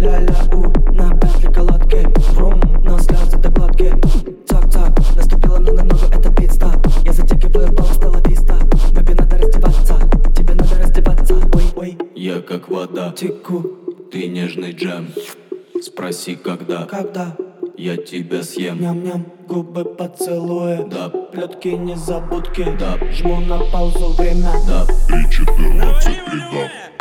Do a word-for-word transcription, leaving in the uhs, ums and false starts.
ля-ля-у, на пятли колодки, врум, но слезы докладки. Цок-цок, наступила мне на ногу, это пит-стоп. Я затягиваю пол, стала писта. Бэби, надо раздеваться, тебе надо раздеваться. Ой-ой, я как вода, теку, ты нежный джем. Спроси, когда, когда я тебя съем. ням-ням, губы поцелуя, Да, плетки незабудки, да, жму на паузу время. да. три четырнадцать три, да.